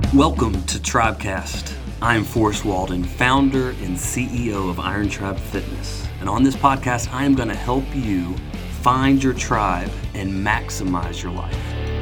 Welcome to Tribecast. I am Forrest Walden, founder and CEO of Iron Tribe Fitness. And on this podcast, I am going to help you find your tribe and maximize your life.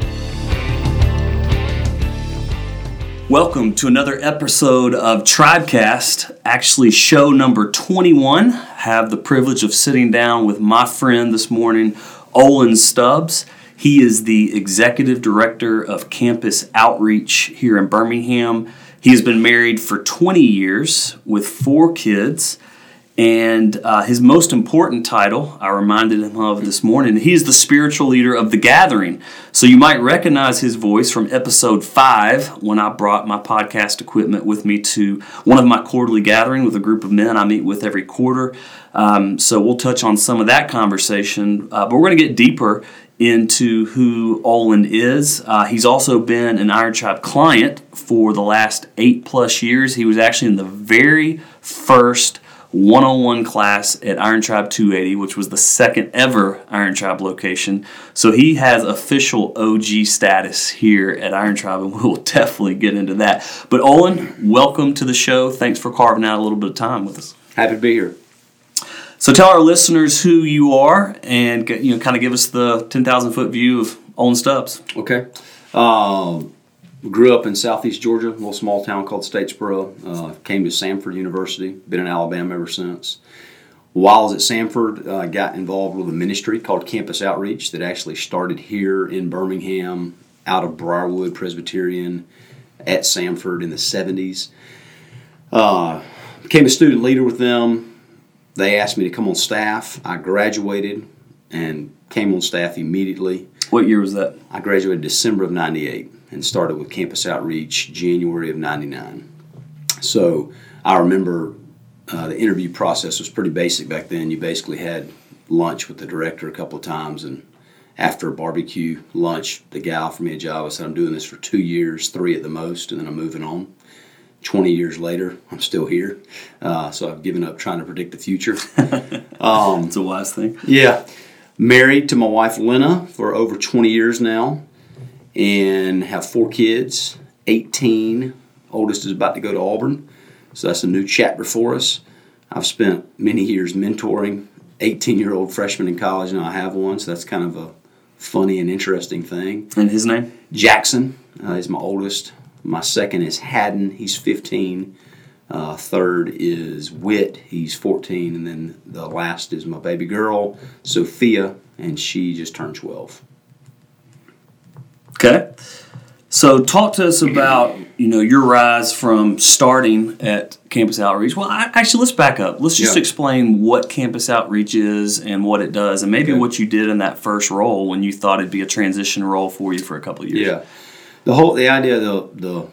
Welcome to another episode of Tribecast, actually show number 21. I have the privilege of sitting down with my friend this morning, Olin Stubbs. He is the Executive Director of Campus Outreach here in Birmingham. He has been married for 20 years with 4 kids. And his most important title, I reminded him of this morning, he is the spiritual leader of The Gathering. So you might recognize his voice from episode 5 when I brought my podcast equipment with me to one of my quarterly gatherings with a group of men I meet with every quarter. So we'll touch on some of that conversation. But we're going to get deeper into who Olin is. He's also been an Iron Tribe client for the last 8+ years. He was actually in the very first one-on-one class at Iron Tribe 280, which was the second ever Iron Tribe location. So he has official OG status here at Iron Tribe, and we'll definitely get into that. But Olin, welcome to the show. Thanks for carving out a little bit of time with us. Happy to be here. So tell our listeners who you are and kind of give us the 10,000-foot view of Olin Stubbs. Okay. Grew up in southeast Georgia, a little small town called Statesboro. Came to Samford University, been in Alabama ever since. While I was at Samford, got involved with a ministry called Campus Outreach that actually started here in Birmingham out of Briarwood Presbyterian at Samford in the 70s. Became a student leader with them. They asked me to come on staff. I graduated and came on staff immediately. What year was that? I graduated December of 98 and started with Campus Outreach January of 99. So I remember the interview process was pretty basic back then. You basically had lunch with the director a couple of times, and after a barbecue lunch, the guy offered me a job. I said, I'm doing this for 2 years, 3 at the most, and then I'm moving on. 20 years later, I'm still here. So I've given up trying to predict the future. It's a wise thing. Yeah. Married to my wife, Lena, for over 20 years now, and have 4 kids, 18. Oldest is about to go to Auburn, so that's a new chapter for us. I've spent many years mentoring 18-year-old freshmen in college. Now I have one, so that's kind of a funny and interesting thing. And his name? Jackson is my oldest. My second is Haddon. He's 15. Third is Whit. He's 14. And then the last is my baby girl, Sophia, and she just turned 12. Okay. So talk to us about, your rise from starting at Campus Outreach. Well, actually, let's back up. Let's just explain what Campus Outreach is and what it does, and maybe what you did in that first role when you thought it'd be a transition role for you for a couple of years. Yeah. The idea of the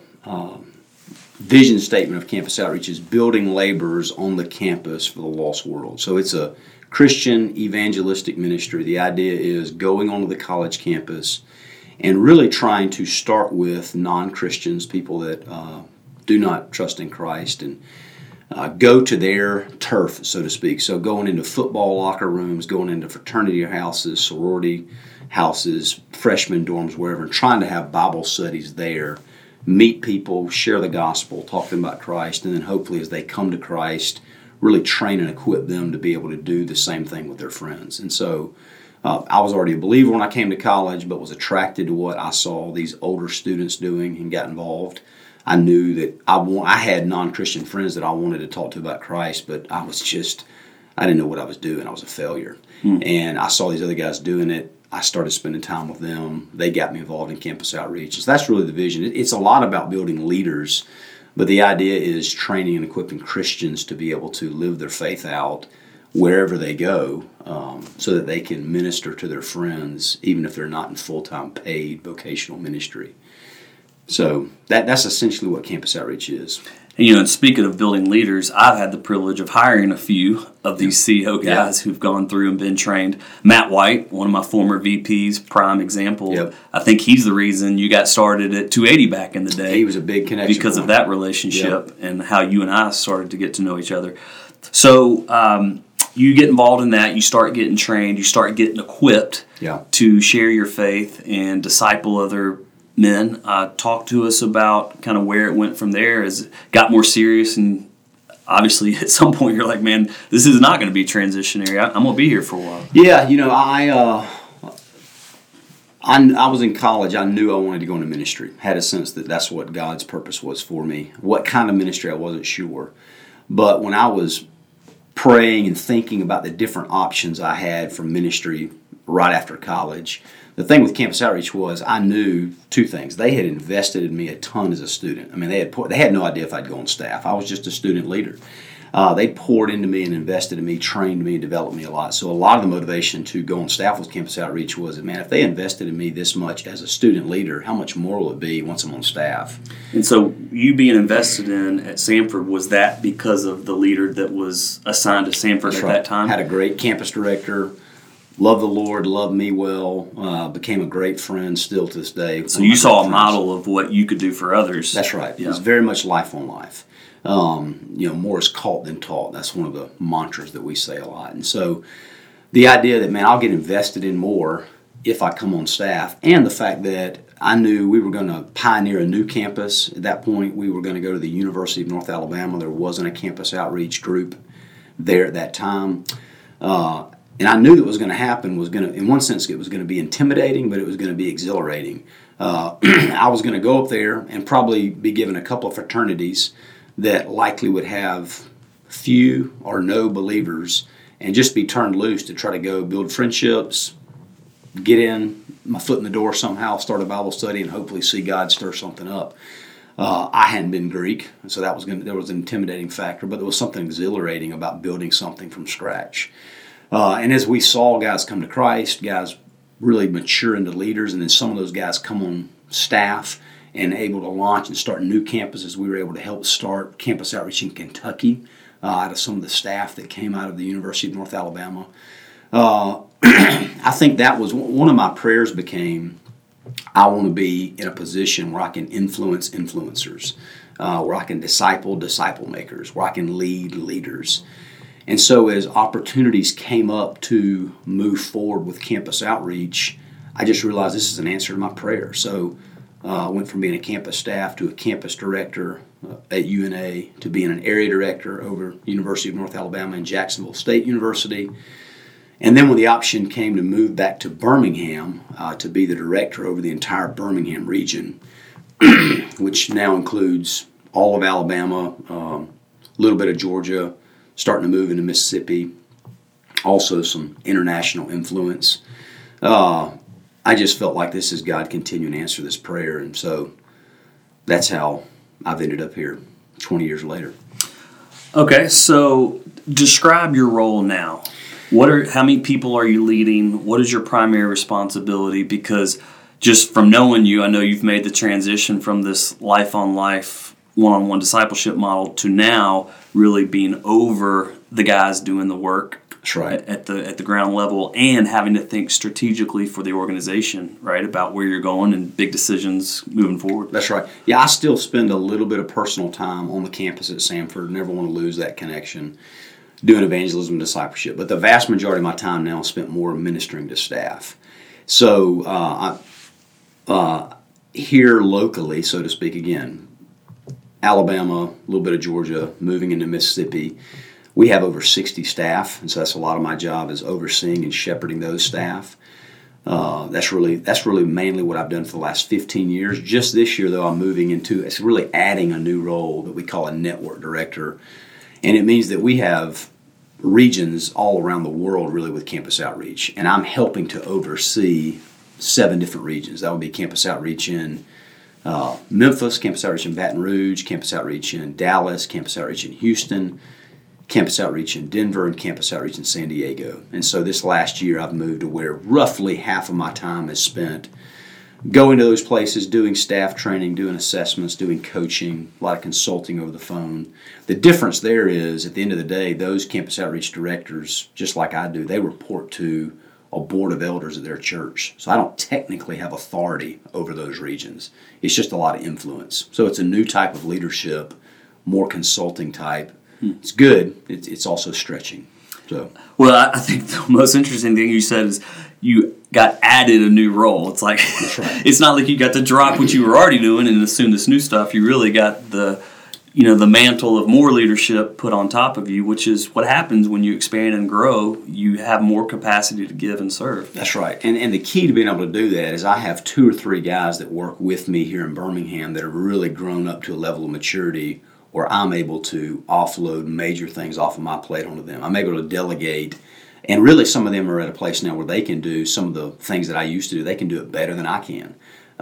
vision statement of Campus Outreach is building laborers on the campus for the lost world. So it's a Christian evangelistic ministry. The idea is going onto the college campus and really trying to start with non-Christians, people that do not trust in Christ, and go to their turf, so to speak. So going into football locker rooms, going into fraternity houses, sorority houses, freshman dorms, wherever, and trying to have Bible studies there, meet people, share the gospel, talk to them about Christ, and then hopefully as they come to Christ, really train and equip them to be able to do the same thing with their friends. And so I was already a believer when I came to college, but was attracted to what I saw these older students doing and got involved. I knew that I had non-Christian friends that I wanted to talk to about Christ, but I didn't know what I was doing. I was a failure. And I saw these other guys doing it. I started spending time with them. They got me involved in Campus Outreach. So that's really the vision. It's a lot about building leaders, but the idea is training and equipping Christians to be able to live their faith out wherever they go, so that they can minister to their friends, even if they're not in full-time paid vocational ministry. So that's essentially what Campus Outreach is. And speaking of building leaders, I've had the privilege of hiring a few of these CEO guys who've gone through and been trained. Matt White, one of my former VPs, prime example. Yep. I think he's the reason you got started at 280 back in the day. He was a big connection. Because of that relationship and how you and I started to get to know each other. So you get involved in that, you start getting trained, you start getting equipped to share your faith and disciple other men. Talk to us about kind of where it went from there as it got more serious, and obviously at some point you're like, man, this is not going to be transitionary. I'm going to be here for a while. Yeah, I was in college. I knew I wanted to go into ministry. Had a sense that that's what God's purpose was for me. What kind of ministry, I wasn't sure. But when I was praying and thinking about the different options I had for ministry right after college, the thing with Campus Outreach was I knew two things. They had invested in me a ton as a student. I mean, they had no idea if I'd go on staff. I was just a student leader. They poured into me and invested in me, trained me, and developed me a lot. So a lot of the motivation to go on staff with Campus Outreach was that, man, if they invested in me this much as a student leader, how much more will it be once I'm on staff? And so you being invested in at Samford, was that because of the leader that was assigned to Samford That's at right. that time? Had a great campus director, loved the Lord, loved me well, became a great friend still to this day. So you saw a model of what you could do for others. That's right. Yeah. It's very much life on life. More is caught than taught. That's one of the mantras that we say a lot. And so the idea that, man, I'll get invested in more if I come on staff, and the fact that I knew we were going to pioneer a new campus. At that point, we were going to go to the University of North Alabama. There wasn't a campus outreach group there at that time. And I knew that what was going to happen was going to, in one sense, it was going to be intimidating, but it was going to be exhilarating. I was going to go up there and probably be given a couple of fraternities that likely would have few or no believers, and just be turned loose to try to go build friendships, get in, my foot in the door somehow, start a Bible study, and hopefully see God stir something up. I hadn't been Greek, so there was an intimidating factor, but there was something exhilarating about building something from scratch. And as we saw guys come to Christ, guys really mature into leaders, and then some of those guys come on staff and able to launch and start new campuses. We were able to help start Campus Outreach in Kentucky out of some of the staff that came out of the University of North Alabama. I think that was one of my prayers became, I want to be in a position where I can influence influencers, where I can disciple disciple makers, where I can lead leaders. And so as opportunities came up to move forward with Campus Outreach, I just realized this is an answer to my prayer. So I went from being a campus staff to a campus director at UNA to being an area director over University of North Alabama and Jacksonville State University. And then when the option came to move back to Birmingham to be the director over the entire Birmingham region, which now includes all of Alabama, a little bit of Georgia, starting to move into Mississippi, also some international influence. I just felt like this is God continuing to answer this prayer, and so that's how I've ended up here 20 years later. Okay, so describe your role now. How many people are you leading? What is your primary responsibility? Because just from knowing you, I know you've made the transition from this life-on-life, one-on-one discipleship model to now really being over the guys doing the work. That's right. At the ground level, and having to think strategically for the organization, right, about where you're going and big decisions moving forward. That's right. Yeah, I still spend a little bit of personal time on the campus at Samford. Never want to lose that connection, doing evangelism and discipleship. But the vast majority of my time now is spent more ministering to staff. So here locally, so to speak, again, Alabama, a little bit of Georgia, moving into Mississippi. We have over 60 staff, and so that's a lot of my job is overseeing and shepherding those staff. That's really mainly what I've done for the last 15 years. Just this year, though, I'm moving into, it's really adding a new role that we call a network director, and it means that we have regions all around the world really with Campus Outreach, and I'm helping to oversee 7 different regions. That would be Campus Outreach in Memphis, Campus Outreach in Baton Rouge, Campus Outreach in Dallas, Campus Outreach in Houston, Campus Outreach in Denver, and Campus Outreach in San Diego. And so this last year I've moved to where roughly half of my time is spent going to those places, doing staff training, doing assessments, doing coaching, a lot of consulting over the phone. The difference there is, at the end of the day, those Campus Outreach directors, just like I do, they report to a board of elders at their church. So I don't technically have authority over those regions. It's just a lot of influence. So it's a new type of leadership, more consulting type. It's good. It's also stretching. So, well, I think the most interesting thing you said is you got added a new role. It's like it's not like you got to drop what you were already doing and assume this new stuff. You really got the mantle of more leadership put on top of you, which is what happens when you expand and grow. You have more capacity to give and serve. That's right. And the key to being able to do that is I have 2 or 3 guys that work with me here in Birmingham that have really grown up to a level of maturity where I'm able to offload major things off of my plate onto them. I'm able to delegate. And really some of them are at a place now where they can do some of the things that I used to do. They can do it better than I can.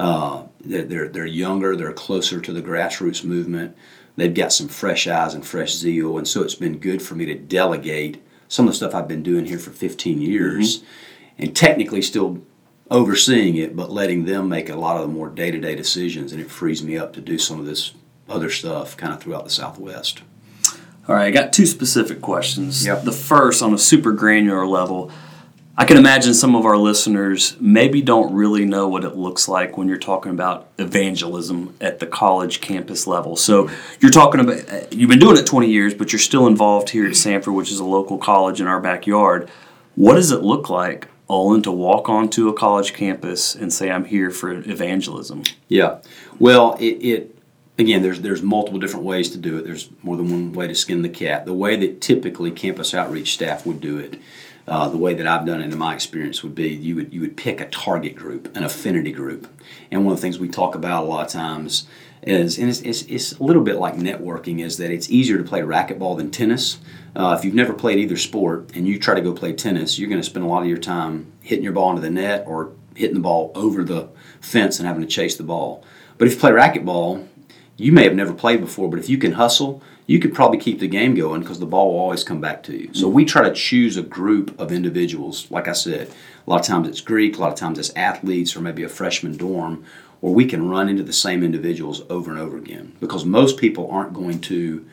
They're younger. They're closer to the grassroots movement. They've got some fresh eyes and fresh zeal, and so it's been good for me to delegate some of the stuff I've been doing here for 15 years and technically still overseeing it, but letting them make a lot of the more day-to-day decisions, and it frees me up to do some of this other stuff kind of throughout the Southwest. All right, I got 2 specific questions. Yep. The first, on a super granular level, I can imagine some of our listeners maybe don't really know what it looks like when you're talking about evangelism at the college campus level. So you're talking about, you've been doing it 20 years, but you're still involved here at Sanford, which is a local college in our backyard. What does it look like, Olin, to walk onto a college campus and say, I'm here for evangelism? Yeah. Well, again, there's multiple different ways to do it. There's more than one way to skin the cat. The way that typically campus outreach staff would do it, the way that I've done it in my experience would be you would pick a target group, an affinity group. And one of the things we talk about a lot of times is, and it's a little bit like networking, is that it's easier to play racquetball than tennis. If you've never played either sport and you try to go play tennis, you're going to spend a lot of your time hitting your ball into the net or hitting the ball over the fence and having to chase the ball. But if you play racquetball, you may have never played before, but if you can hustle, you could probably keep the game going because the ball will always come back to you. So we try to choose a group of individuals. Like I said, a lot of times it's Greek, a lot of times it's athletes or maybe a freshman dorm, where we can run into the same individuals over and over again, because most people aren't going to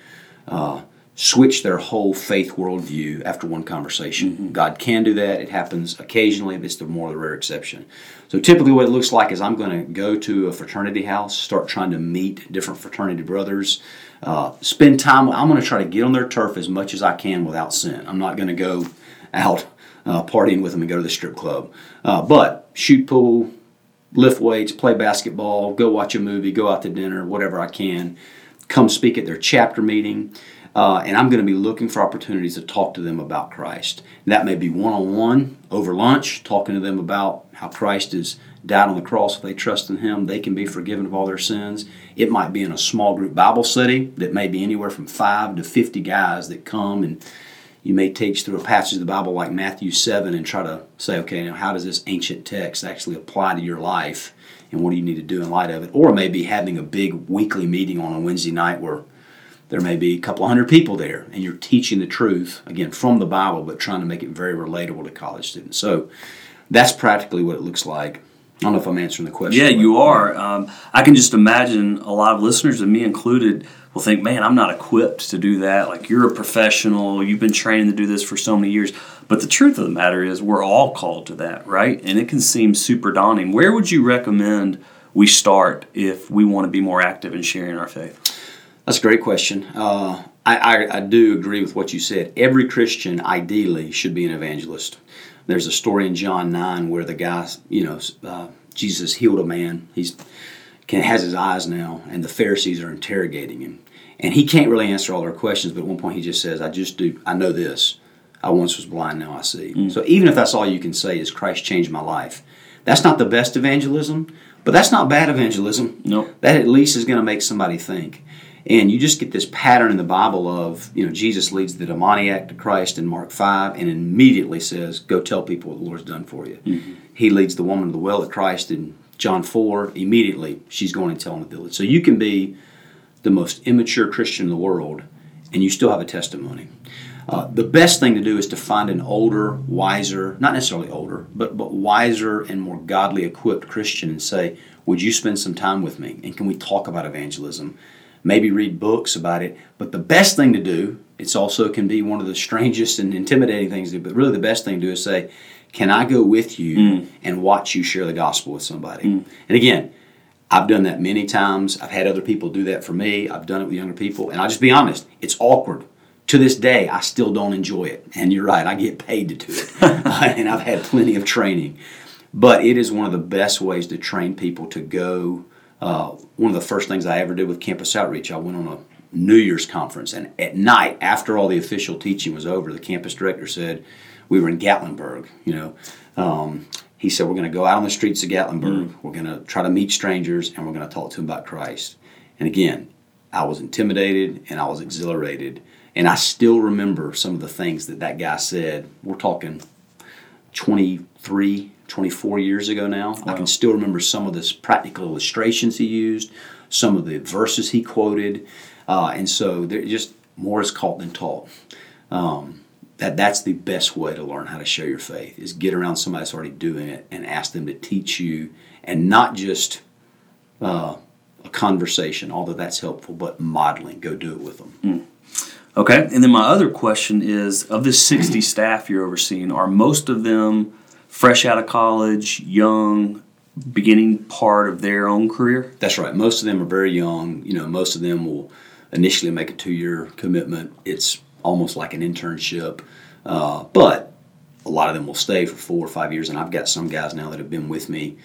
switch their whole faith worldview after one conversation. God can do that. It happens occasionally, but it's the more the rare exception. So typically what it looks like is I'm going to go to a fraternity house, start trying to meet different fraternity brothers, spend time. I'm going to try to get on their turf as much as I can without sin. I'm not going to go out partying with them and go to the strip club. But shoot pool, lift weights, play basketball, go watch a movie, go out to dinner, whatever I can. Come speak at their chapter meeting. And I'm going to be looking for opportunities to talk to them about Christ. And that may be one-on-one, over lunch, talking to them about how Christ has died on the cross. If they trust in Him, they can be forgiven of all their sins. It might be in a small group Bible study that may be anywhere from 5 to 50 guys that come, and you may teach through a passage of the Bible like Matthew 7 and try to say, okay, now how does this ancient text actually apply to your life, and what do you need to do in light of it? Or maybe having a big weekly meeting on a Wednesday night where there may be a couple of hundred people there, and you're teaching the truth, again, from the Bible, but trying to make it very relatable to college students. So that's practically what it looks like. I don't know if I'm answering the question. Yeah, you are. I can just imagine a lot of listeners, and me included, will think, man, I'm not equipped to do that. Like, you're a professional. You've been training to do this for so many years. But the truth of the matter is we're all called to that, right? And it can seem super daunting. Where would you recommend we start if we want to be more active in sharing our faith? That's a great question. I do agree with what you said. Every Christian, ideally, should be an evangelist. There's a story in John 9 where the guy, Jesus healed a man. He has his eyes now, and the Pharisees are interrogating him. And he can't really answer all their questions, but at one point he just says, I know this. I once was blind, now I see. So even if that's all you can say is Christ changed my life, that's not the best evangelism, but that's not bad evangelism. Nope. That at least is going to make somebody think. And you just get this pattern in the Bible of, Jesus leads the demoniac to Christ in Mark 5 and immediately says, go tell people what the Lord's done for you. Mm-hmm. He leads the woman to the well at Christ in John 4. Immediately, she's going and telling the village. So you can be the most immature Christian in the world and you still have a testimony. The best thing to do is to find an older, wiser, not necessarily older, but wiser and more godly equipped Christian and say, would you spend some time with me? And can we talk about evangelism? Maybe read books about it. But the best thing to do, it's also can be one of the strangest and intimidating things to do, but really the best thing to do is say, can I go with you and watch you share the gospel with somebody? And again, I've done that many times. I've had other people do that for me. I've done it with younger people. And I'll just be honest, it's awkward to this day, I still don't enjoy it. And you're right, I get paid to do it. And I've had plenty of training. But it is one of the best ways to train people to go. One of the first things I ever did with Campus Outreach, I went on a New Year's conference. And at night, after all the official teaching was over, the campus director said, we were in Gatlinburg, he said, we're going to go out on the streets of Gatlinburg. We're going to try to meet strangers, and we're going to talk to them about Christ. And again, I was intimidated, and I was exhilarated. And I still remember some of the things that guy said. We're talking 23, 24 years ago now. Wow. I can still remember some of the practical illustrations he used, some of the verses he quoted. And so they're just more is caught than taught. That's the best way to learn how to share your faith, is get around somebody that's already doing it and ask them to teach you, and not just a conversation, although that's helpful, but modeling. Go do it with them. Okay, and then my other question is, of the 60 staff you're overseeing, are most of them fresh out of college, young, beginning part of their own career? That's right. Most of them are very young. Most of them will initially make a 2-year commitment. It's almost like an internship, but a lot of them will stay for 4 or 5 years, and I've got some guys now that have been with me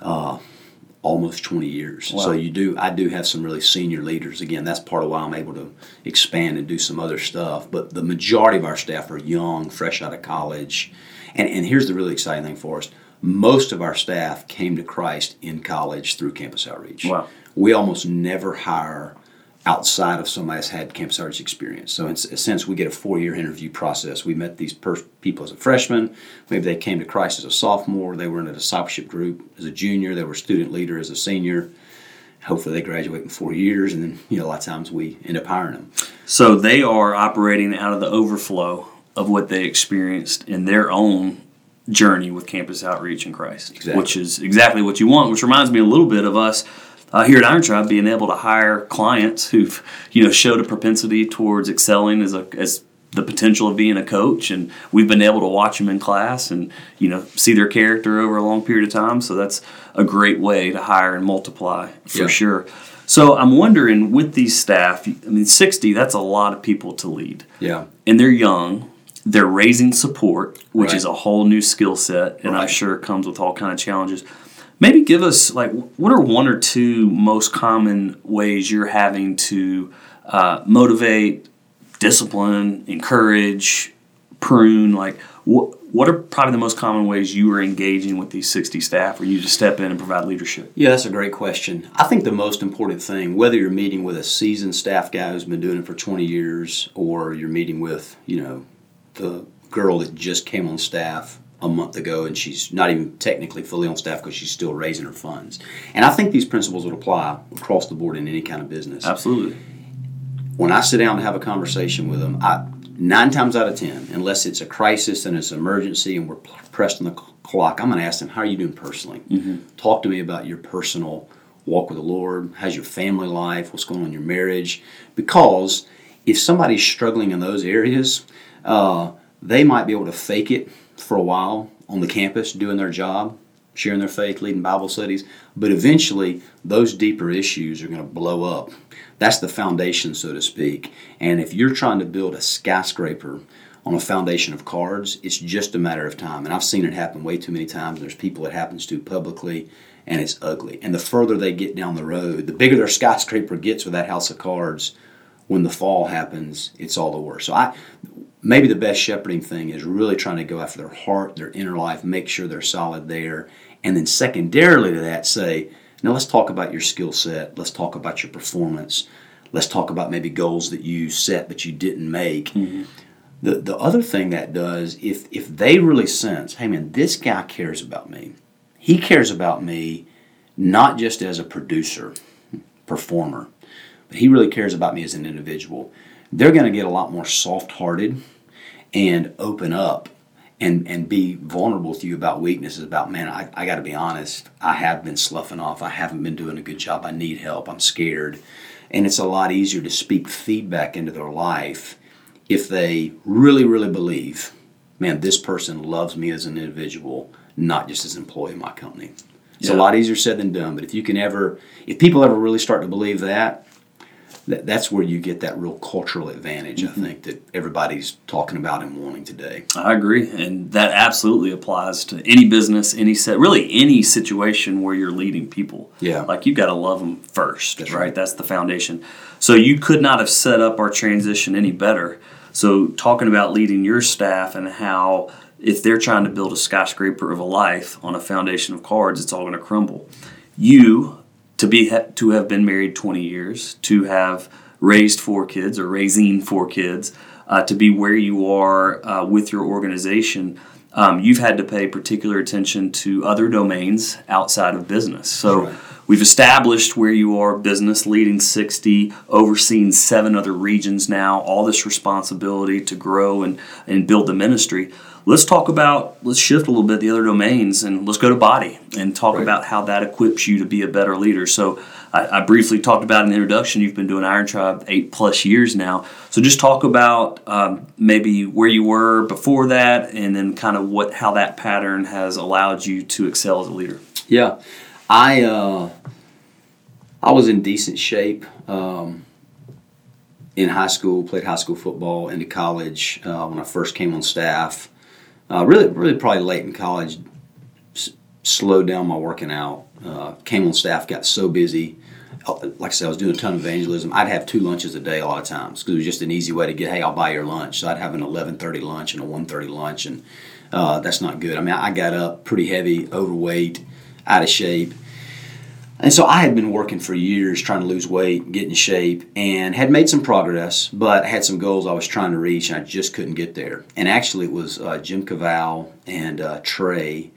almost 20 years. Wow. So I do have some really senior leaders. Again, that's part of why I'm able to expand and do some other stuff. But the majority of our staff are young, fresh out of college. And here's the really exciting thing for us. Most of our staff came to Christ in college through Campus Outreach. Wow. We almost never hire outside of somebody that's had Campus Outreach experience. So in a sense, we get a 4-year interview process. We met these people as a freshman. Maybe they came to Christ as a sophomore. They were in a discipleship group as a junior. They were a student leader as a senior. Hopefully they graduate in 4 years, and then a lot of times we end up hiring them. So they are operating out of the overflow of what they experienced in their own journey with Campus Outreach in Christ, exactly. Which is exactly what you want, which reminds me a little bit of us here at Iron Tribe being able to hire clients who've showed a propensity towards excelling as the potential of being a coach, and we've been able to watch them in class and see their character over a long period of time. So that's a great way to hire and multiply for sure. So I'm wondering, with these staff, 60, that's a lot of people to lead. Yeah. And they're young. They're raising support, which is a whole new skill set, and I'm sure it comes with all kind of challenges. Maybe give us, what are 1 or 2 most common ways you're having to motivate, discipline, encourage, prune? What are probably the most common ways you are engaging with these 60 staff, or you just step in and provide leadership? Yeah, that's a great question. I think the most important thing, whether you're meeting with a seasoned staff guy who's been doing it for 20 years, or you're meeting with, the girl that just came on staff a month ago, and she's not even technically fully on staff because she's still raising her funds. And I think these principles would apply across the board in any kind of business. Absolutely. When I sit down to have a conversation with them, 9 times out of 10, unless it's a crisis and it's an emergency and we're pressed on the clock, I'm going to ask them, how are you doing personally? Mm-hmm. Talk to me about your personal walk with the Lord. How's your family life? What's going on in your marriage? Because if somebody's struggling in those areas, they might be able to fake it for a while on the campus, doing their job, sharing their faith, leading Bible studies, but eventually those deeper issues are going to blow up. That's the foundation, so to speak. And if you're trying to build a skyscraper on a foundation of cards, it's just a matter of time. And I've seen it happen way too many times. There's people it happens to publicly, and it's ugly. And the further they get down the road, the bigger their skyscraper gets with that house of cards, when the fall happens, it's all the worse. So maybe the best shepherding thing is really trying to go after their heart, their inner life, make sure they're solid there. And then secondarily to that, say, now let's talk about your skill set. Let's talk about your performance. Let's talk about maybe goals that you set but you didn't make. Mm-hmm. The other thing that does, if they really sense, hey man, this guy cares about me. He cares about me not just as a producer, performer, but he really cares about me as an individual. They're going to get a lot more soft-hearted and open up and be vulnerable to you about weaknesses, about, man, I got to be honest, I have been sloughing off. I haven't been doing a good job. I need help. I'm scared. And it's a lot easier to speak feedback into their life if they really, really believe, man, this person loves me as an individual, not just as an employee of my company. It's a lot easier said than done, but if people ever really start to believe that, that's where you get that real cultural advantage, I think, that everybody's talking about and wanting today. I agree, and that absolutely applies to any business, really any situation where you're leading people. Yeah. Like, you've got to love them first, That's right? right. That's the foundation. So you could not have set up our transition any better. So talking about leading your staff and how if they're trying to build a skyscraper of a life on a foundation of cards, it's all going to crumble. You, to have been married 20 years, to have raised 4 kids or raising 4 kids, to be where you are with your organization, you've had to pay particular attention to other domains outside of business. So Right. we've established where you are, business, leading 60, overseeing 7 other regions now, all this responsibility to grow and build the ministry. Let's shift a little bit the other domains, and let's go to body and talk Right. about how that equips you to be a better leader. So I briefly talked about in the introduction, you've been doing Iron Tribe 8+ years now. So just talk about maybe where you were before that, and then kind of how that pattern has allowed you to excel as a leader. Yeah. I was in decent shape in high school, played high school football, into college when I first came on staff. Really probably late in college, slowed down my working out. Came on staff, got so busy. Like I said, I was doing a ton of evangelism. I'd have 2 lunches a day a lot of times because it was just an easy way to get, hey, I'll buy your lunch. So I'd have an 11:30 lunch and a 1:30 lunch, and that's not good. I mean, I got up pretty heavy, overweight, out of shape. And so I had been working for years trying to lose weight, get in shape, and had made some progress, but had some goals I was trying to reach, and I just couldn't get there. And actually it was Jim Cavall and Trey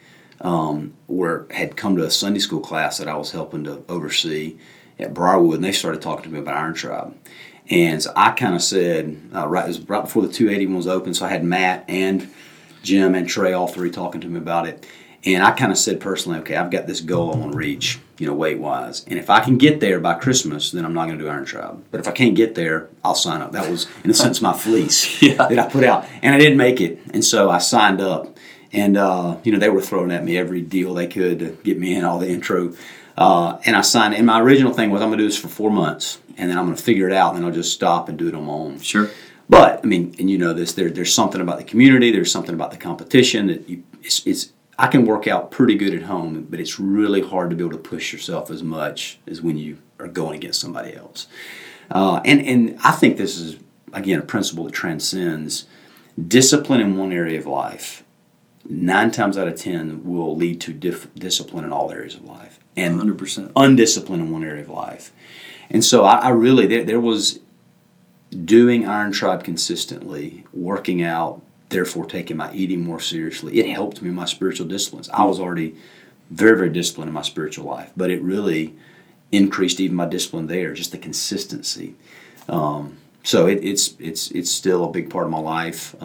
had come to a Sunday school class that I was helping to oversee at Briarwood, and they started talking to me about Iron Tribe. And so I kind of said, it was right before the 281 was open, so I had Matt and Jim and Trey, all 3, talking to me about it. And I kind of said personally, okay, I've got this goal I want to reach, weight-wise. And if I can get there by Christmas, then I'm not going to do Iron Tribe. But if I can't get there, I'll sign up. That was, in a sense, my fleece that I put out. And I didn't make it. And so I signed up. And, they were throwing at me every deal they could to get me in, all the intro. And I signed. And my original thing was, I'm going to do this for 4 months. And then I'm going to figure it out, and then I'll just stop and do it on my own. Sure. But, I mean, and you know this, there's something about the community, there's something about the competition that I can work out pretty good at home, but it's really hard to be able to push yourself as much as when you are going against somebody else. And I think this is, again, a principle that transcends discipline in one area of life. 9 times out of 10 will lead to discipline in all areas of life. And 100%. Undiscipline in one area of life. And so I really, there was doing Iron Tribe consistently, working out, therefore taking my eating more seriously. It helped me in my spiritual disciplines. I was already very, very disciplined in my spiritual life, but it really increased even my discipline there, just the consistency. So it's still a big part of my life.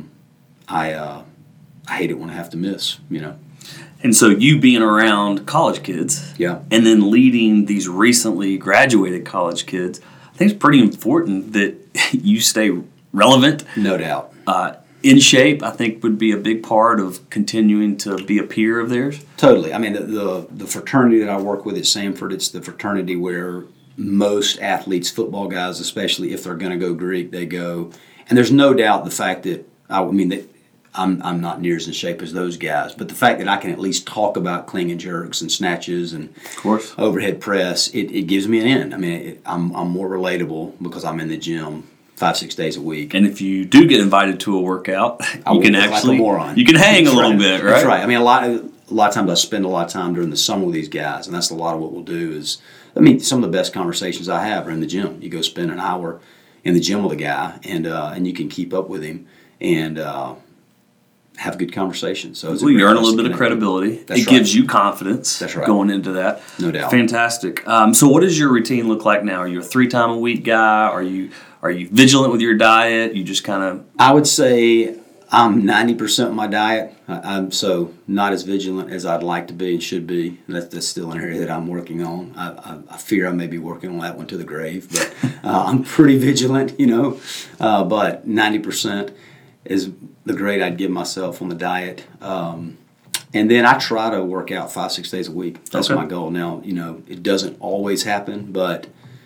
I hate it when I have to miss, And so you being around college kids, Yeah. and then leading these recently graduated college kids, I think it's pretty important that you stay relevant. No doubt. In shape, I think, would be a big part of continuing to be a peer of theirs. Totally. I mean, the fraternity that I work with at Samford, it's the fraternity where most athletes, football guys especially, if they're going to go Greek, they go. And there's no doubt the fact that, that I'm not near as in shape as those guys, but the fact that I can at least talk about clean and jerks and snatches and Of course. overhead press, it gives me an in. I mean, I'm more relatable because I'm in the gym 5-6 days a week. And if you do get invited to a workout, you can actually you can hang a little bit, right? That's right. I mean, a lot of times I spend a lot of time during the summer with these guys, and that's a lot of what we'll do is, some of the best conversations I have are in the gym. You go spend an hour in the gym with a guy, and you can keep up with him and have good conversations. So you earn a little bit of credibility. It gives you confidence going into that. No doubt. Fantastic. So what does your routine look like now? Are you a 3-time-a-week guy? Are you vigilant with your diet? You just kind of... I would say I'm 90% of my diet. I'm so not as vigilant as I'd like to be and should be. That's still an area that I'm working on. I fear I may be working on that one to the grave, but I'm pretty vigilant, but 90% is the grade I'd give myself on the diet. And then I try to work out 5-6 days a week. That's my goal. Now, it doesn't always happen, but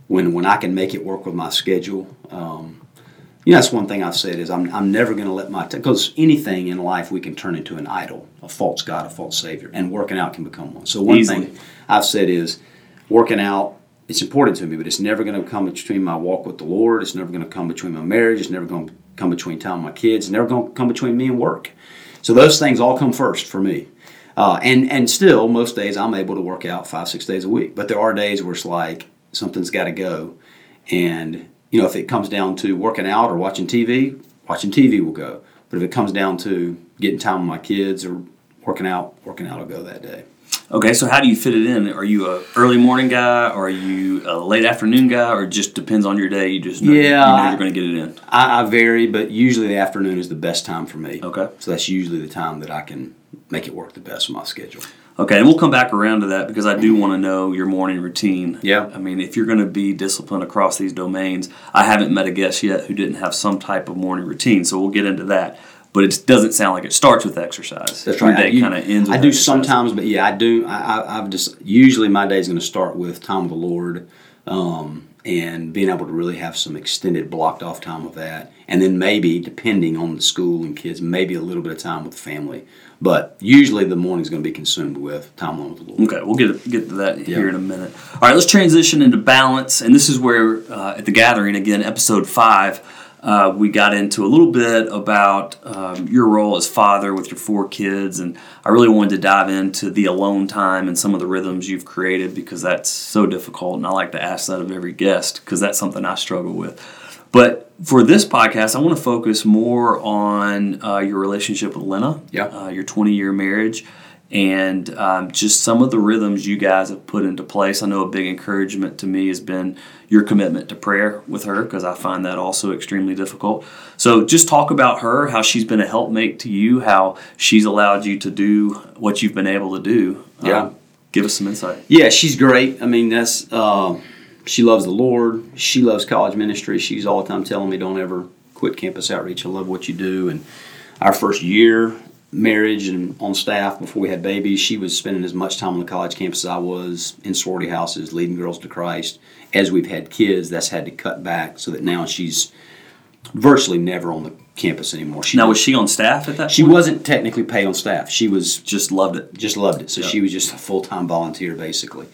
when I can make it work with my schedule. That's one thing I've said is I'm never going to let because anything in life we can turn into an idol, a false god, a false savior, and working out can become one. So one thing I've said is working out, it's important to me, but it's never going to come between my walk with the Lord. It's never going to come between my marriage. It's never going to come between time with my kids. It's never going to come between me and work. So those things all come first for me. And still, most days I'm able to work out 5-6 days a week. But there are days where it's like something's got to go. And if it comes down to working out or watching TV will go. But if it comes down to getting time with my kids or working out will go that day. Okay, so how do you fit it in? Are you a early morning guy, or are you a late afternoon guy, or it just depends on your day? You just know, you know you're going to get it in. I vary, but usually the afternoon is the best time for me. Okay. So that's usually the time that I can make it work the best with my schedule. Okay, and we'll come back around to that because I do want to know your morning routine. Yeah. I mean, if you're going to be disciplined across these domains, I haven't met a guest yet who didn't have some type of morning routine, so we'll get into that. But it doesn't sound like it starts with exercise. That's right. Your day kind of ends with I do exercise. sometimes, but yeah, I do. I've just usually my day is going to start with time with the Lord, and being able to really have some extended blocked off time with that, and then maybe depending on the school and kids, maybe a little bit of time with the family. But usually the morning's going to be consumed with time alone with the Lord. Okay, we'll get to that here in a minute. All right, let's transition into balance, and this is where at the gathering again, episode 5. We got into a little bit about your role as father with your 4 kids, and I really wanted to dive into the alone time and some of the rhythms you've created because that's so difficult, and I like to ask that of every guest because that's something I struggle with. But for this podcast, I want to focus more on your relationship with Lena, your 20-year marriage, and just some of the rhythms you guys have put into place. I know a big encouragement to me has been your commitment to prayer with her because I find that also extremely difficult. So just talk about her, how she's been a helpmate to you, how she's allowed you to do what you've been able to do. Give us some insight. Yeah, she's great. I mean, that's she loves the Lord. She loves college ministry. She's all the time telling me, don't ever quit campus outreach. I love what you do. And our first year marriage and on staff before we had babies, she was spending as much time on the college campus as I was in sorority houses, leading girls to Christ. As we've had kids, that's had to cut back so that now she's virtually never on the campus anymore. Was she on staff at that point? She wasn't technically paid on staff. She was just loved it. Just loved it. So she was just a full-time volunteer, basically.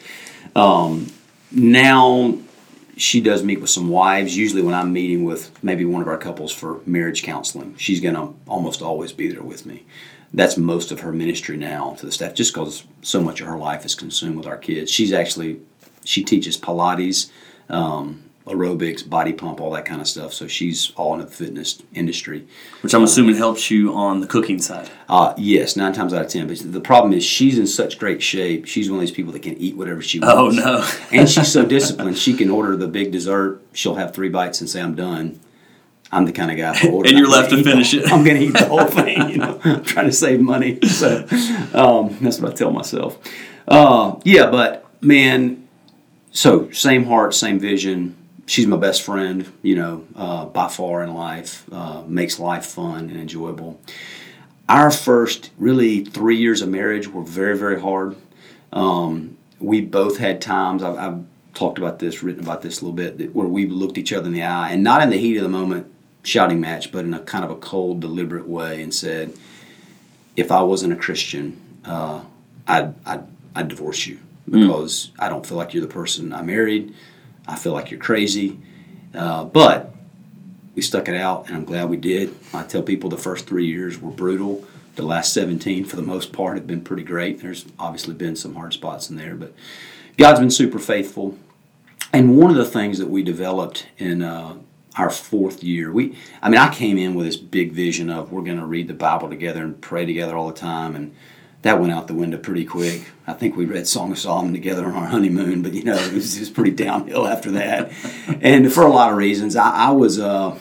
Now she does meet with some wives. Usually when I'm meeting with maybe one of our couples for marriage counseling, she's going to almost always be there with me. That's most of her ministry now to the staff, just because so much of her life is consumed with our kids. She teaches Pilates, aerobics, body pump, all that kind of stuff. So she's all in the fitness industry. Which I'm assuming helps you on the cooking side. Yes, 9 times out of 10. But the problem is she's in such great shape. She's one of these people that can eat whatever she wants. Oh, no. And she's so disciplined. She can order the big dessert. She'll have 3 bites and say, I'm done. I'm the kind of guy who orders. And you're left to finish it. I'm going to eat the whole thing. I'm trying to save money. So that's what I tell myself. But man, so same heart, same vision. She's my best friend, by far in life. Makes life fun and enjoyable. Our first really 3 years of marriage were very, very hard. We both had times, I've talked about this, written about this a little bit, where we looked each other in the eye, and not in the heat of the moment shouting match, but in a kind of a cold, deliberate way, and said, if I wasn't a Christian, I'd divorce you because I don't feel like you're the person I married. I feel like you're crazy. But we stuck it out, and I'm glad we did. I tell people the first 3 years were brutal. The last 17, for the most part, have been pretty great. There's obviously been some hard spots in there, but God's been super faithful. And one of the things that we developed in our 4th year, I came in with this big vision of we're going to read the Bible together and pray together all the time, and that went out the window pretty quick. I think we read Song of Solomon together on our honeymoon, but it was pretty downhill after that. And for a lot of reasons, I was an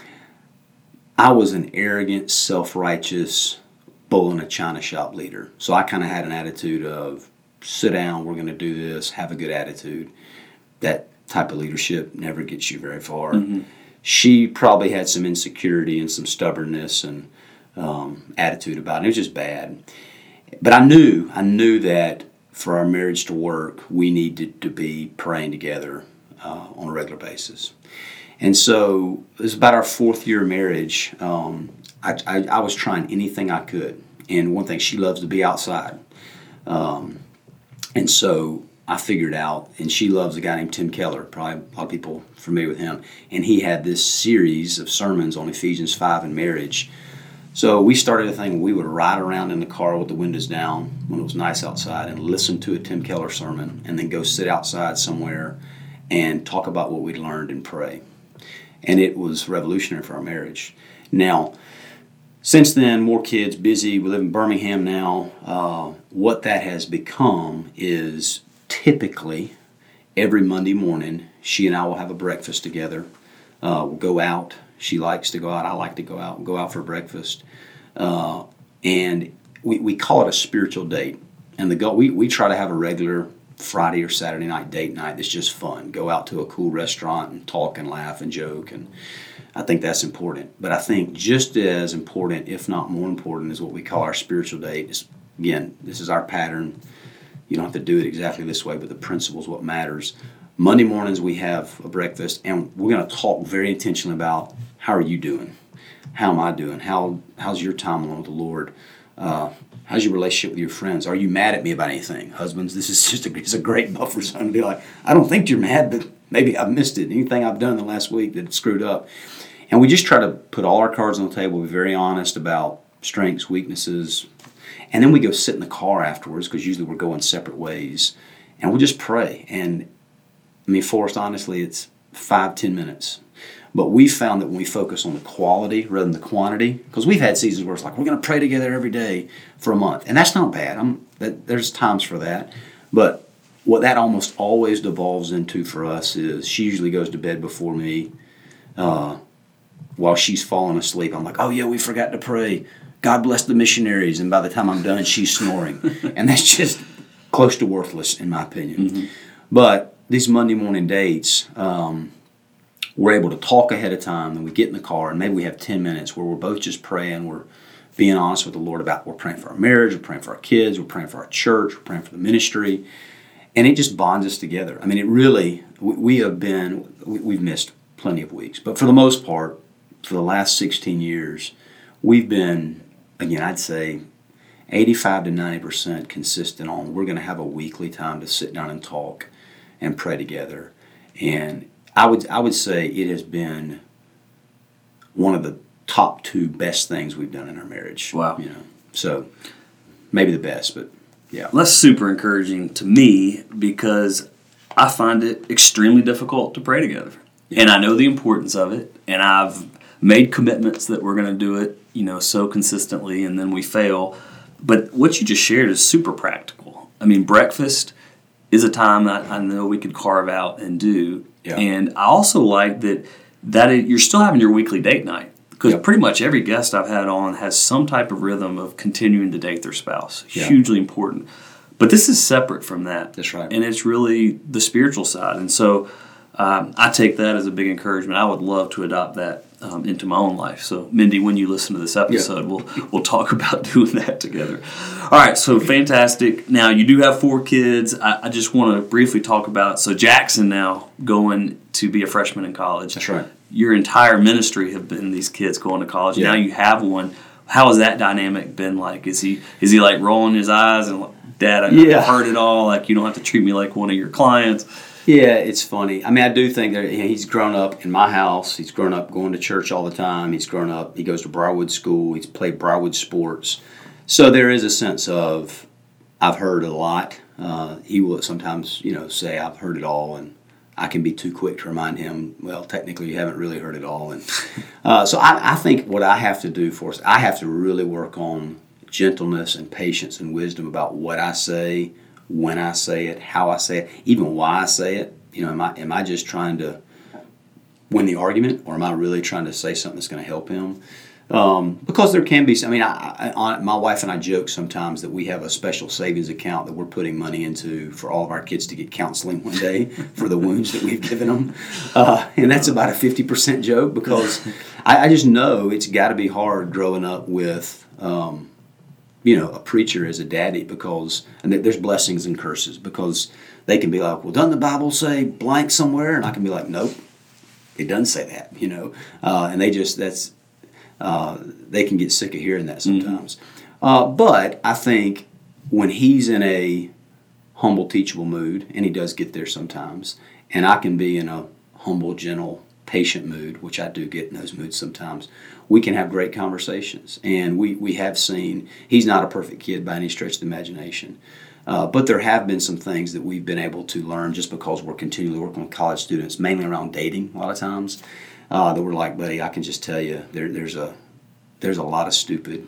arrogant, self-righteous, bull in a china shop leader. So I kind of had an attitude of, sit down, we're going to do this, have a good attitude. That type of leadership never gets you very far. Mm-hmm. She probably had some insecurity and some stubbornness and attitude about it. It was just bad. But I knew that for our marriage to work, we needed to be praying together on a regular basis. And so it was about our 4th year of marriage. I was trying anything I could. And one thing, she loves to be outside. And so I figured out, and she loves a guy named Tim Keller, probably a lot of people familiar with him, and he had this series of sermons on Ephesians 5 and marriage. So we started a thing, we would ride around in the car with the windows down when it was nice outside and listen to a Tim Keller sermon, and then go sit outside somewhere and talk about what we'd learned and pray. And it was revolutionary for our marriage. Now, since then, more kids, busy. We live in Birmingham now. What that has become is typically every Monday morning, she and I will have a breakfast together. We'll go out. She likes to go out. I like to go out. We'll go out for breakfast. And we call it a spiritual date. And we try to have a regular Friday or Saturday night date night that's just fun. Go out to a cool restaurant and talk and laugh and joke. And I think that's important. But I think just as important, if not more important, is what we call our spiritual date. Again, this is our pattern. You don't have to do it exactly this way, but the principle is what matters. Monday mornings we have a breakfast, and we're going to talk very intentionally about how are you doing? How am I doing? How's your time along with the Lord? How's your relationship with your friends? Are you mad at me about anything? Husbands, this is just it's a great buffer zone to be like, I don't think you're mad, but maybe I've missed it. Anything I've done the last week that screwed up. And we just try to put all our cards on the table, be very honest about strengths, weaknesses. And then we go sit in the car afterwards, because usually we're going separate ways. And we'll just pray. And I mean, Forrest, honestly, it's 5-10 minutes. But we found that when we focus on the quality rather than the quantity, because we've had seasons where it's like, we're going to pray together every day for a month. And that's not bad. There's times for that. But what that almost always devolves into for us is she usually goes to bed before me. While she's falling asleep, I'm like, oh yeah, we forgot to pray. God bless the missionaries. And by the time I'm done, she's snoring. And that's just close to worthless, in my opinion. Mm-hmm. But these Monday morning dates, we're able to talk ahead of time, and we get in the car, and maybe we have 10 minutes where we're both just praying. We're being honest with the Lord about we're praying for our marriage, we're praying for our kids, we're praying for our church, we're praying for the ministry. And it just bonds us together. I mean, it really, we've missed plenty of weeks. But for the most part, for the last 16 years, we've been, again, I'd say 85 to 90% consistent on we're going to have a weekly time to sit down and talk and pray together. And I would say it has been one of the top 2 best things we've done in our marriage. Wow. So maybe the best, but yeah. Well, that's super encouraging to me, because I find it extremely difficult to pray together. Yeah. And I know the importance of it, and I've made commitments that we're going to do it, so consistently, and then we fail. But what you just shared is super practical. I mean, breakfast is a time that I know we could carve out and do. Yeah. And I also like that you're still having your weekly date night, because pretty much every guest I've had on has some type of rhythm of continuing to date their spouse. Yeah. Hugely important. But this is separate from that. That's right. And it's really the spiritual side. And so I take that as a big encouragement. I would love to adopt that into my own life. So, Mindy, when you listen to this episode, we'll talk about doing that together. All right, so fantastic. Now, you do have 4 kids. I just want to briefly talk about, so Jackson now going to be a freshman in college. That's right. Your entire ministry have been these kids going to college. Yeah. Now you have one. How has that dynamic been like? Is he like rolling his eyes and like, Dad, I've heard it all. Like, you don't have to treat me like one of your clients. Yeah, it's funny. I mean, I do think that he's grown up in my house. He's grown up going to church all the time. He's grown up. He goes to Briarwood School. He's played Briarwood sports. So there is a sense of I've heard a lot. He will sometimes, say I've heard it all, and I can be too quick to remind him, well, technically you haven't really heard it all. And so I think what I have to do for us, I have to really work on gentleness and patience and wisdom about what I say, when I say it, how I say it, even why I say it. Am I just trying to win the argument, or am I really trying to say something that's going to help him? Because there can be, my wife and I joke sometimes that we have a special savings account that we're putting money into for all of our kids to get counseling one day for the wounds that we've given them. And that's about a 50% joke, because I just know it's got to be hard growing up with a preacher as a daddy, and there's blessings and curses, because they can be like, well, doesn't the Bible say blank somewhere? And I can be like, nope, it doesn't say that, and they can get sick of hearing that sometimes. But I think when he's in a humble, teachable mood, and he does get there sometimes, and I can be in a humble, gentle, patient mood, which I do get in those moods sometimes, we can have great conversations. And we have seen, he's not a perfect kid by any stretch of the imagination, but there have been some things that we've been able to learn just because we're continually working with college students, mainly around dating a lot of times, that we're like, buddy, I can just tell you there's a lot of stupid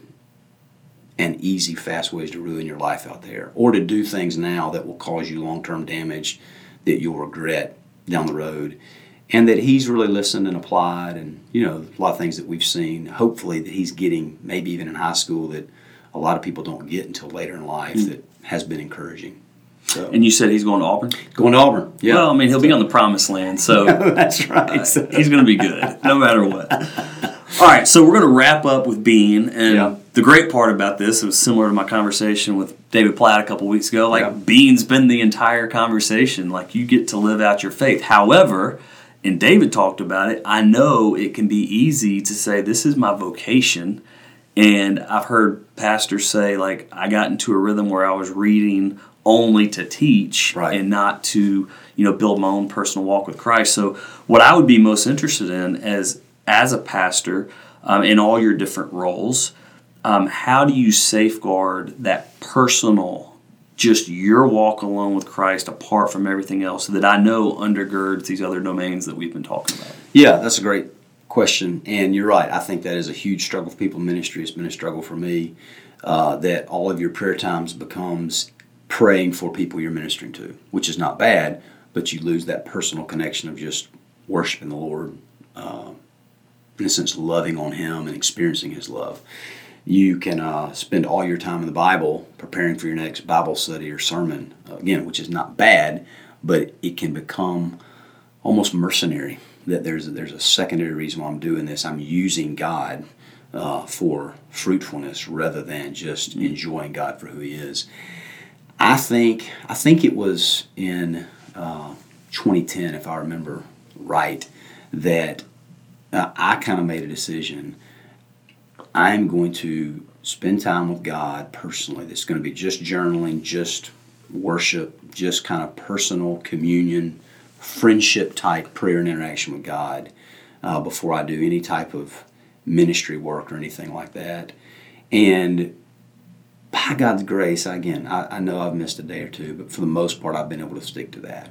and easy, fast ways to ruin your life out there, or to do things now that will cause you long-term damage that you'll regret down the road. And that he's really listened and applied, and a lot of things that we've seen, hopefully, that he's getting, maybe even in high school, that a lot of people don't get until later in life, that has been encouraging. So. And you said he's going to Auburn? Going to Auburn, yeah. Well, I mean, he'll be on the promised land, so that's right. He's going to be good, no matter what. All right, so we're going to wrap up with Bean, and the great part about this, it was similar to my conversation with David Platt a couple weeks ago, Bean's been the entire conversation, you get to live out your faith. However, and David talked about it, I know it can be easy to say, this is my vocation, and I've heard pastors say, I got into a rhythm where I was reading only to teach and not to, build my own personal walk with Christ. So what I would be most interested in as a pastor, in all your different roles, how do you safeguard that personal, just your walk alone with Christ apart from everything else that I know undergirds these other domains that we've been talking about? Yeah, that's a great question. And you're right. I think that is a huge struggle for people in ministry. It's been a struggle for me, that all of your prayer times becomes praying for people you're ministering to, which is not bad, but you lose that personal connection of just worshiping the Lord, in a sense, loving on Him and experiencing His love. You can spend all your time in the Bible preparing for your next Bible study or sermon, again, which is not bad, but it can become almost mercenary, that there's a secondary reason why I'm doing this. I'm using God for fruitfulness rather than just enjoying God for who He is. I think it was in 2010, if I remember right, that I kind of made a decision. I'm going to spend time with God personally. That's going to be just journaling, just worship, just kind of personal communion, friendship type prayer and interaction with God before I do any type of ministry work or anything like that. And by God's grace, again, I know I've missed a day or two, but for the most part, I've been able to stick to that.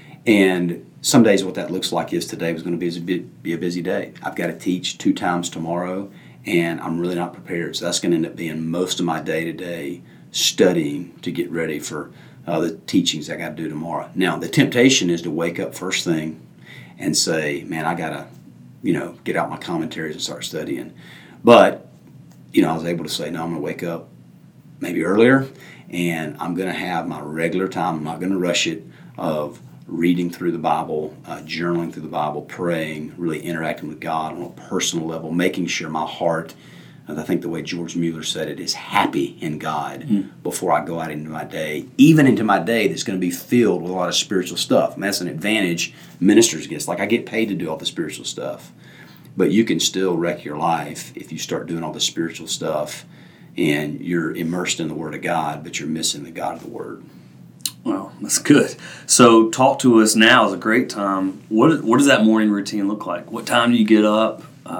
And some days what that looks like is today was going to be a busy day. I've got to teach 2 times tomorrow, and I'm really not prepared. So that's going to end up being most of my day-to-day studying to get ready for the teachings I got to do tomorrow. Now, the temptation is to wake up first thing and say, man, I got to, get out my commentaries and start studying. But, I was able to say, no, I'm going to wake up maybe earlier, and I'm going to have my regular time. I'm not going to rush it, of reading through the Bible, journaling through the Bible, praying, really interacting with God on a personal level, making sure my heart, I think the way George Mueller said it, is happy in God before I go out into my day, even into my day that's going to be filled with a lot of spiritual stuff. And that's an advantage ministers get. I get paid to do all the spiritual stuff, but you can still wreck your life if you start doing all the spiritual stuff and you're immersed in the Word of God, but you're missing the God of the Word. Well, that's good. So talk to us now is a great time. What does that morning routine look like? What time do you get up?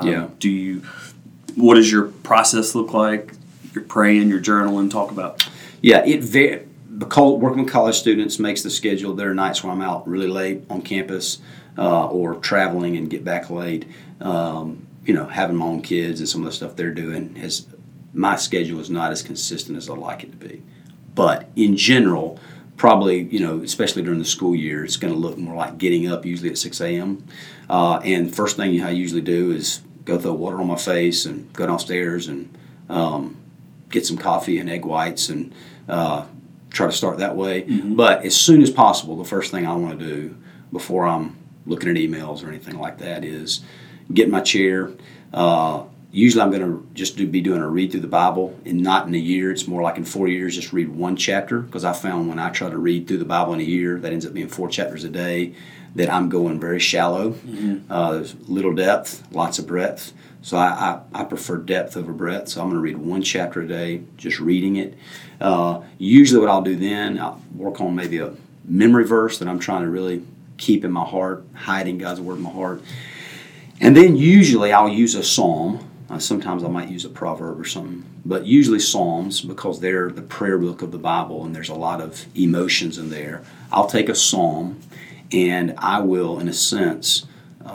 What does your process look like? You're praying, you're journaling, talk about. Yeah, working with college students makes the schedule. There are nights where I'm out really late on campus or traveling and get back late. Having my own kids and some of the stuff they're doing, my schedule is not as consistent as I'd like it to be. But in general, probably, especially during the school year, it's going to look more like getting up usually at 6 a.m. And first thing I usually do is go throw water on my face and go downstairs and get some coffee and egg whites and try to start that way. Mm-hmm. But as soon as possible, the first thing I want to do before I'm looking at emails or anything like that is get in my chair, Usually I'm going to just be doing a read through the Bible, and not in a year. It's more like in 4 years, just read one chapter, because I found when I try to read through the Bible in a year, that ends up being 4 chapters a day, that I'm going very shallow. There's little depth, lots of breadth. So I prefer depth over breadth. So I'm going to read one chapter a day, just reading it. Usually what I'll do then, I'll work on maybe a memory verse that I'm trying to really keep in my heart, hiding God's Word in my heart. And then usually I'll use a psalm. Sometimes I might use a proverb or something, but usually Psalms, because they're the prayer book of the Bible and there's a lot of emotions in there. I'll take a psalm and I will, in a sense,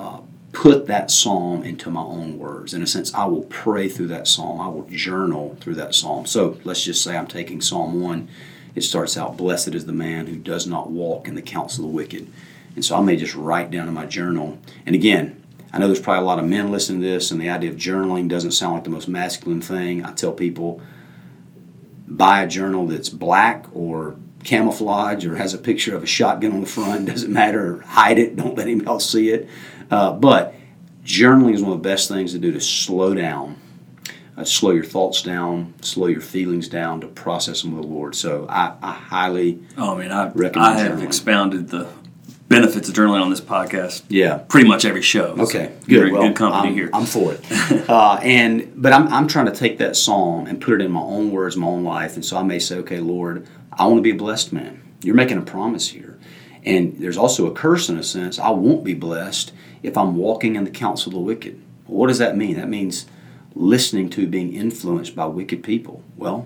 put that psalm into my own words. In a sense, I will pray through that psalm. I will journal through that psalm. So let's just say I'm taking Psalm 1. It starts out, "Blessed is the man who does not walk in the counsel of the wicked." And so I may just write down in my journal. And again, I know there's probably a lot of men listening to this, and the idea of journaling doesn't sound like the most masculine thing. I tell people, buy a journal that's black or camouflage or has a picture of a shotgun on the front. Doesn't matter. Hide it. Don't let anyone else see it. But journaling is one of the best things to do to slow down. Slow your thoughts down, slow your feelings down, to process them with the Lord. So I highly recommend I have journaling. expounded the benefits of journaling on this podcast. Yeah, pretty much every show. Okay, good. You're in Well, good company here. I'm for it. But I'm trying to take that psalm and put it in my own words, my own life. And so I may say, okay, Lord, I want to be a blessed man. You're making a promise here. And there's also a curse in a sense. I won't be blessed if I'm walking in the counsel of the wicked. Well, what does that mean? That means listening to, being influenced by wicked people. Well,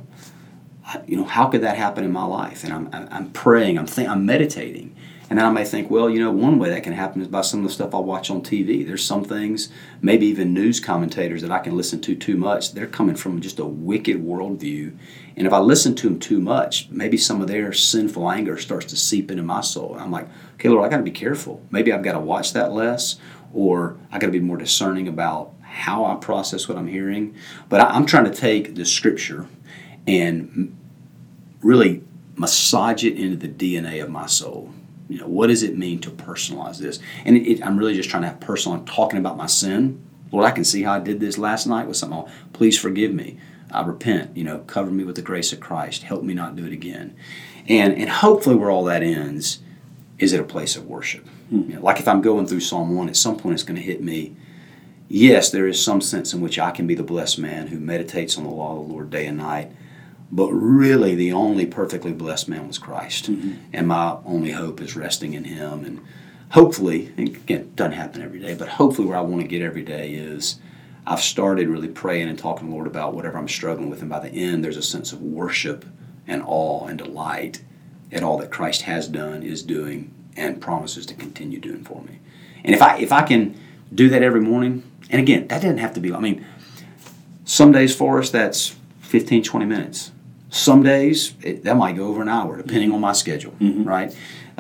how could that happen in my life? And I'm praying, I'm meditating. And then I may think, well, one way that can happen is by some of the stuff I watch on TV. There's some things, maybe even news commentators that I can listen to too much. They're coming from just a wicked worldview. And if I listen to them too much, maybe some of their sinful anger starts to seep into my soul. And I'm like, okay, Lord, I got to be careful. Maybe I've got to watch that less, or I got to be more discerning about how I process what I'm hearing. But I'm trying to take the Scripture and really massage it into the DNA of my soul. What does it mean to personalize this? And I'm really just trying to have personal. I'm talking about my sin. Lord, I can see how I did this last night with something. Please forgive me. I repent. Cover me with the grace of Christ. Help me not do it again. And hopefully where all that ends is at a place of worship. Like if I'm going through Psalm 1, at some point it's going to hit me. Yes, there is some sense in which I can be the blessed man who meditates on the law of the Lord day and night. But really, the only perfectly blessed man was Christ. And my only hope is resting in Him. And hopefully, again, it doesn't happen every day, but hopefully where I want to get every day is I've started really praying and talking to the Lord about whatever I'm struggling with. And by the end, there's a sense of worship and awe and delight at all that Christ has done, is doing, and promises to continue doing for me. And if I can do that every morning, and again, that doesn't have to be, some days for us, that's 15, 20 minutes. Some days, that might go over an hour, depending on my schedule, right?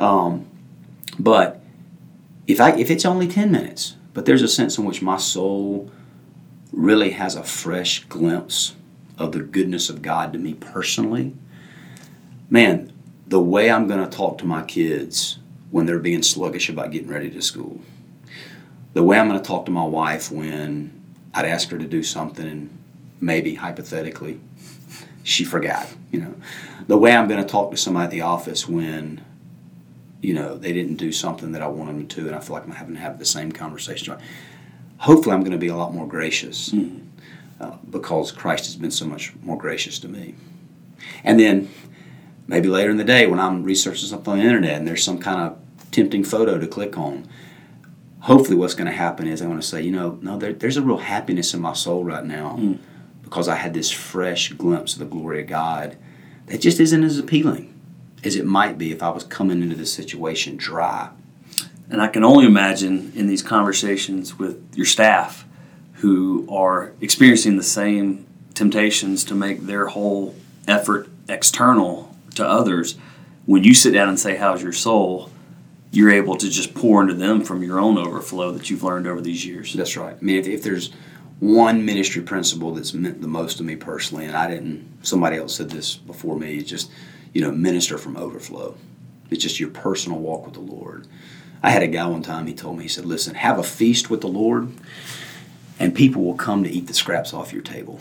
But if it's only 10 minutes, but there's a sense in which my soul really has a fresh glimpse of the goodness of God to me personally, man, the way I'm going to talk to my kids when they're being sluggish about getting ready to school, the way I'm going to talk to my wife when I'd ask her to do something and maybe, hypothetically, she forgot, the way I'm going to talk to somebody at the office when, they didn't do something that I wanted them to, and I feel like I'm having to have the same conversation. Hopefully I'm going to be a lot more gracious because Christ has been so much more gracious to me. And then maybe later in the day when I'm researching something on the internet and there's some kind of tempting photo to click on, hopefully what's going to happen is I'm going to say, no, there's a real happiness in my soul right now. Because I had this fresh glimpse of the glory of God that just isn't as appealing as it might be if I was coming into this situation dry. And I can only imagine in these conversations with your staff who are experiencing the same temptations to make their whole effort external to others, when you sit down and say, how's your soul, you're able to just pour into them from your own overflow that you've learned over these years. That's right. If there's one ministry principle that's meant the most to me personally, and somebody else said this before me, it's just, minister from overflow. It's just your personal walk with the Lord. I had a guy one time, he told me, he said, listen, have a feast with the Lord, and people will come to eat the scraps off your table.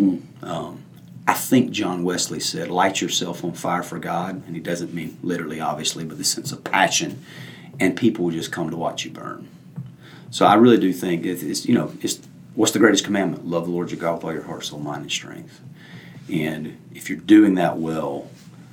I think John Wesley said, light yourself on fire for God, and he doesn't mean literally, obviously, but the sense of passion, and people will just come to watch you burn. So I really do think it's what's the greatest commandment? Love the Lord your God with all your heart, soul, mind, and strength. And if you're doing that well,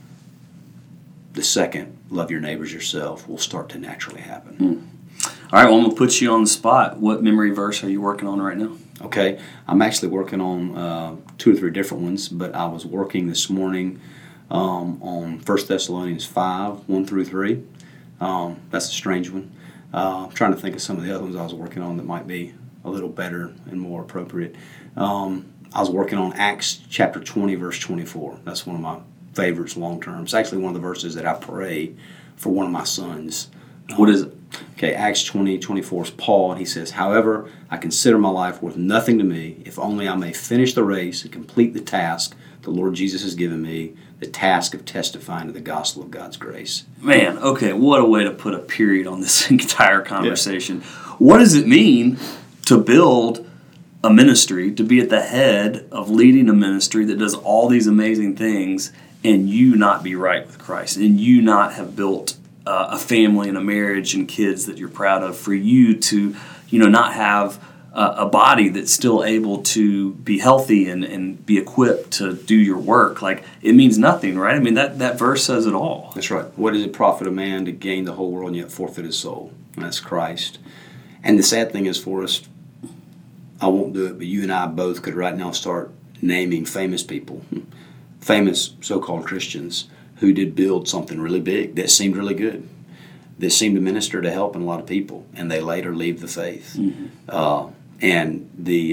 the second, love your neighbors yourself, will start to naturally happen. All right, well, I'm going to put you on the spot. What memory verse are you working on right now? Okay, I'm actually working on 2 or 3 different ones, but I was working this morning on 1 Thessalonians 5, 1 through 3. That's a strange one. I'm trying to think of some of the other ones I was working on that might be a little better and more appropriate. I was working on Acts chapter 20, verse 24. That's one of my favorites long term. It's actually one of the verses that I pray for one of my sons. What is it? Okay, Acts 20, 24 is Paul, and he says, however, I consider my life worth nothing to me, if only I may finish the race and complete the task the Lord Jesus has given me, the task of testifying to the gospel of God's grace. Man, okay, what a way to put a period on this entire conversation. Yeah. What does it mean to build a ministry, to be at the head of leading a ministry that does all these amazing things, and you not be right with Christ, and you not have built a family and a marriage and kids that you're proud of, for you to, not have a body that's still able to be healthy and be equipped to do your work? Like, it means nothing, right? I mean, that verse says it all. That's right. What does it profit a man to gain the whole world and yet forfeit his soul? And that's Christ. And the sad thing is for us, I won't do it, but you and I both could right now start naming famous people, famous so-called Christians, who did build something really big that seemed really good, that seemed to minister to helping a lot of people, and they later leave the faith. And the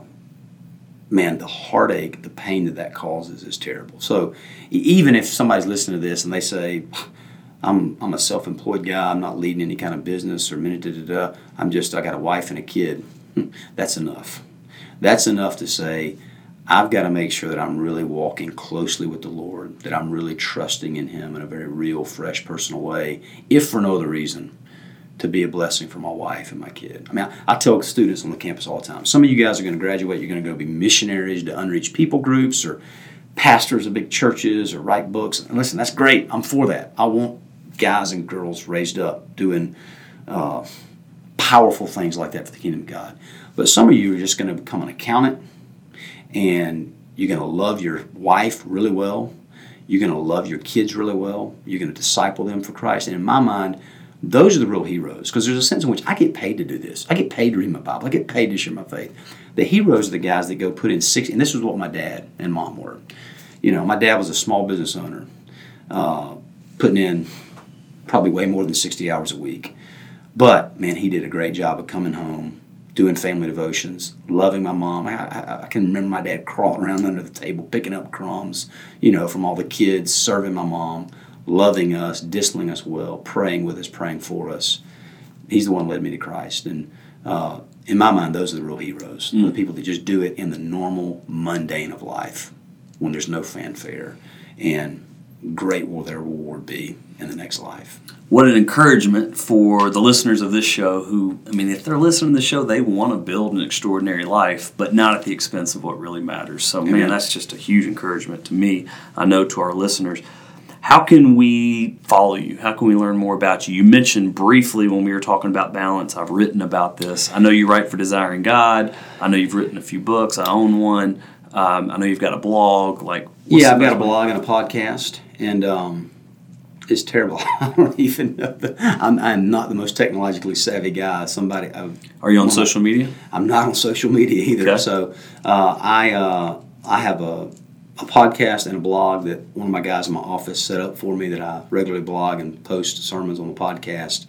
heartache, the pain that causes is terrible. So even if somebody's listening to this and they say, I'm a self-employed guy, I'm not leading any kind of business or I got a wife and a kid, that's enough. That's enough to say, I've got to make sure that I'm really walking closely with the Lord, that I'm really trusting in Him in a very real, fresh, personal way, if for no other reason, to be a blessing for my wife and my kid. I mean, I tell students on the campus all the time, some of you guys are going to graduate, you're going to go be missionaries to unreached people groups or pastors of big churches or write books. And listen, that's great. I'm for that. I want guys and girls raised up doing powerful things like that for the kingdom of God. But some of you are just going to become an accountant, and you're going to love your wife really well. You're going to love your kids really well. You're going to disciple them for Christ. And in my mind, those are the real heroes, because there's a sense in which I get paid to do this. I get paid to read my Bible. I get paid to share my faith. The heroes are the guys that go put in 60, and this is what my dad and mom were. My dad was a small business owner, putting in probably way more than 60 hours a week. But, man, he did a great job of coming home, doing family devotions, loving my mom. I can remember my dad crawling around under the table, picking up crumbs, from all the kids, serving my mom, loving us, disciplining us well, praying with us, praying for us. He's the one who led me to Christ. And in my mind, those are the real heroes, the people that just do it in the normal, mundane of life when there's no fanfare. And great will their reward be in the next life. What an encouragement for the listeners of this show who, if they're listening to the show, they want to build an extraordinary life, but not at the expense of what really matters. So, Amen. Man, that's just a huge encouragement to me, I know to our listeners. How can we follow you? How can we learn more about you? You mentioned briefly when we were talking about balance, I've written about this. I know you write for Desiring God. I know you've written a few books. I own one. I know you've got a blog. I've got a blog and a podcast, and it's terrible. I don't even know. I'm not the most technologically savvy guy. Are you on social media? I'm not on social media either. Okay. So I have a podcast and a blog that one of my guys in my office set up for me that I regularly blog and post sermons on the podcast.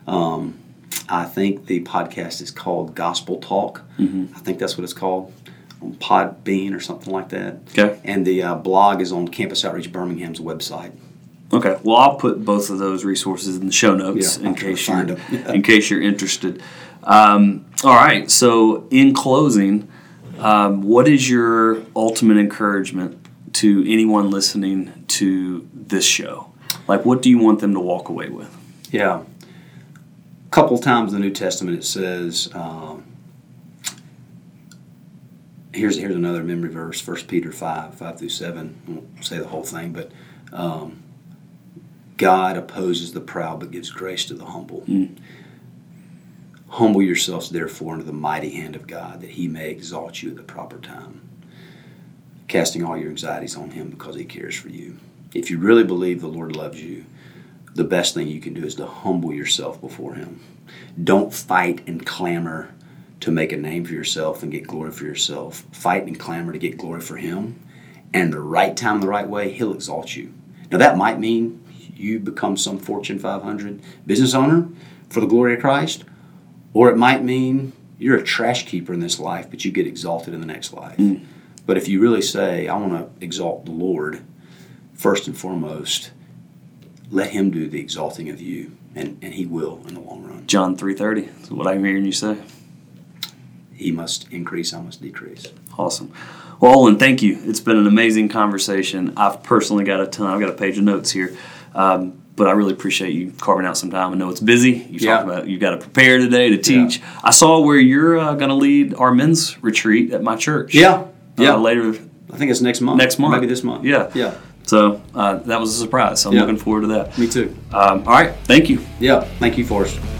I think the podcast is called Gospel Talk. I think that's what it's called, on Podbean or something like that. Okay. And the blog is on Campus Outreach Birmingham's website. Okay. Well, I'll put both of those resources in the show notes in case you're interested. All right. So, in closing, what is your ultimate encouragement to anyone listening to this show? Like, what do you want them to walk away with? Yeah. A couple times in the New Testament it says, Here's another memory verse, 1 Peter 5:5-7. I won't say the whole thing, but God opposes the proud but gives grace to the humble. Humble yourselves, therefore, under the mighty hand of God, that he may exalt you at the proper time, casting all your anxieties on him because he cares for you. If you really believe the Lord loves you, the best thing you can do is to humble yourself before him. Don't fight and clamor to make a name for yourself and get glory for yourself. Fight and clamor to get glory for him. And the right time, the right way, he'll exalt you. Now that might mean you become some Fortune 500 business owner for the glory of Christ, or it might mean you're a trash keeper in this life, but you get exalted in the next life. But if you really say, I want to exalt the Lord first and foremost, let him do the exalting of you, and he will in the long run. John 3:30 is what I'm hearing you say. He must increase, I must decrease. Awesome. Well, Olin, thank you. It's been an amazing conversation. I've personally got a ton. I've got a page of notes here. But I really appreciate you carving out some time. I know it's busy. You talked about you've got to prepare today to teach. Yeah. I saw where you're going to lead our men's retreat at my church. Later. I think it's next month. Maybe this month. Yeah. So that was a surprise. So I'm looking forward to that. Me too. All right. Thank you. Yeah. Thank you, Forrest.